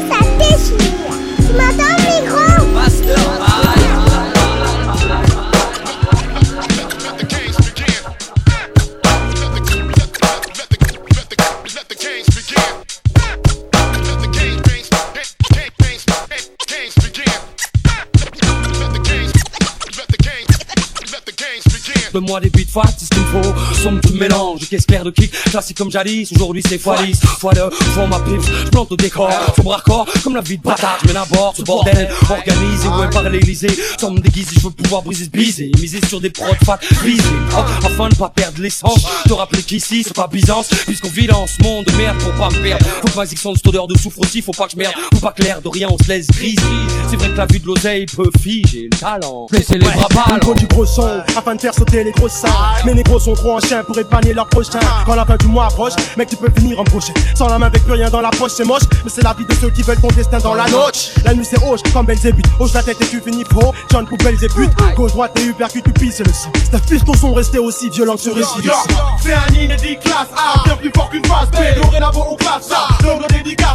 ça déchire. Tu m'entends, micro? Donne-moi des beats fat, c'est ce qu'il me faut. Somme de mélange, qu'espère de kick. Classique comme jadis, aujourd'hui c'est x10. Fois le, fois ma pipe, j'plante au décor. Sombre hardcore, comme la vie de bâtard. J'mène à bord ce bordel, organisé, ouais par l'Elysée. Sans me déguiser, j'veux pouvoir briser ce baiser. Miser sur des prods fat, brisés. Afin de pas perdre l'essence. Te rappeler qu'ici c'est pas Byzance. Puisqu'on vit dans ce monde de merde pour pas me perdre. Faut que ma zig sente cette odeur de soufre aussi, faut pas que j'merde. Faut pas que l'air de rien on se laisse griser. C'est vrai que la vue de l'oseille peut figer le talent. Laissez les bras ballants. Du gros son, afin de faire sauter les grosses salles. Mes négros sont trop anciens pour épargner leurs prochains. Quand la fin du mois approche, mec tu peux venir embaucher. Sans la main avec plus rien dans la poche c'est moche. Mais c'est la vie de ceux qui veulent ton destin dans la noche. La nuit c'est hoche comme Belzébuth. Hoche la tête et tu finis pro. John pour Belzébuth. Gauche droite et uppercut tu pisses le sang. C'est un fils ton son resté aussi violent que ce récit. C'est un inédit classe A, bien plus fort qu'une phase B. Dorénavant on classe ça, dans nos dédicaces.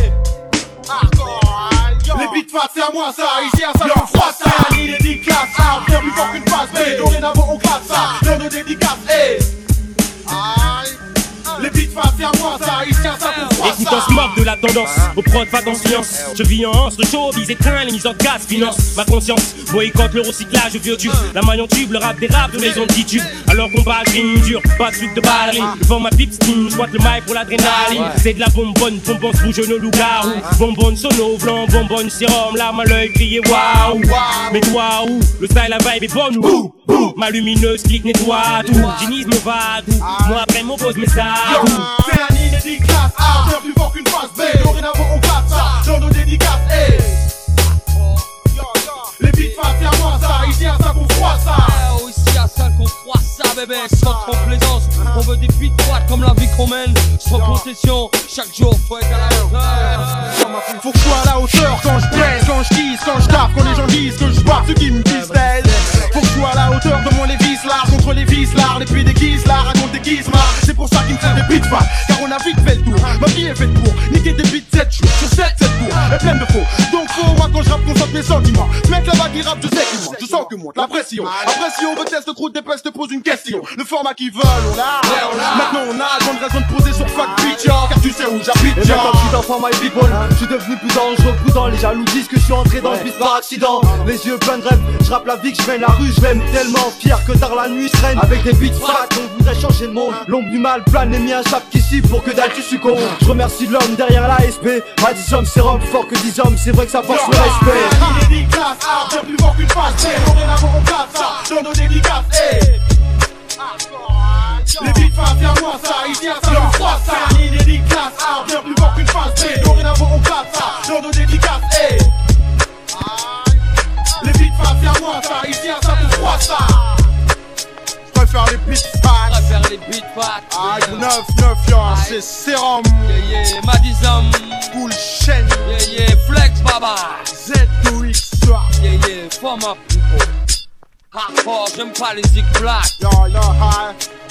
Les beats fat c'est à moi ça, ici à ça qu'on froisse ça. C'est un inédit classe A, bien plus fort qu'une phase B. Dorénavant on classe ça, dans nos dédicaces. Les beats fat c'est à moi ça, ici à ça qu'on froisse ça. Écoute, on se moque de la tendance, au prod va dans silence. Je vis en hanse, le showbiz étreint, les mises en casse finance ma conscience, boycotte le recyclage vieux tube. La maille en tube, le rap des raps de maison de tube. Alors combat, rime dur, pas de suite de ballerine. Devant ma pipe steam, j'boite le mic pour l'adrénaline. C'est de la bonbonne, bonbonne se bouge nos loups-garous. Bonbonne sono, blanc, bonbonne sérum, larme à l'œil, crier waouh. Mais toi où, le style, la vibe est bonne ou ma lumineuse clique nettoie tout. Génise me va tout, moi après mon pose mes armes. C'est un inédit classe A, bien plus fort qu'une phase B. Dorénavant on classe ça, dans nos dédicaces. Les beats fat c'est à moi ça, ici à ça qu'on froisse ça. Ici à ça qu'on froisse ça bébé, sans complaisance. On veut des beats fat comme la vie qu'on mène. Sans concession, chaque jour faut être à la hauteur. Faut que je sois à la hauteur quand je baisse, quand je tease, quand je tape, quand les gens disent que je barre ceux qui me disent d'elle. Faut que je sois à la hauteur de mon Lévis là, contre les vis là, les puis des guises là, raconte des guises marre. C'est pour ça qu'ils me font des beats fat, car on a vite fait le tour. Ma vie est faite pour niquer des beats 7 jours sur 7 tours, et pleine de faux. Donc faut moi quand je rappe concentre mes sentiments. Ce mec là-bas qui rappe je sais qu'il monte, je sens que monte la pression. Après si on veut tester trop d'épaisse te pose une question. Le format qu'ils veulent on l'a, maintenant on a grande raison de poser sur fuck bitch, car tu sais où j'habite. Et maintenant que je suis dans format people, je suis devenu plus dangereux, prudent. Les jaloux disent que je suis entré dans le beat par accident. Les yeux pleins de rêves, je rappe la vie que je mène la rue, je m'aime tellement fier que tard la nuit je traîne avec des beats fat. On voudrait changer le monde, l'ombre du mal plane et mis un chape qu'ici pour que dalle tu succombes. Je remercie l'homme derrière la SP, à 10 hommes c'est rome plus fort que 10 hommes, c'est vrai que ça force le respect. Inédit classe A, bien plus fort qu'une phase B. Dorénavant on classe ça, dans nos dédicaces. Les beats fat c'est à moi ça, ici à ça qu'on froisse ça. C'est un inédit classe A, bien plus fort qu'une phase B. Dorénavant on classe ça, dans nos dédicaces. Les beats fat c'est à moi ça, ici à ça qu'on froisse ça. Je préfère les beats fat. Faire les beats fat. Ah 9-9 yo, c'est sérum. Yeah yeah, Madizam. Cool chaîne. Yeah yeah, flex baba. Z2X soir. Yeah yeah, form up people. Hardcore, j'aime pas les zig black. Yo yo hi.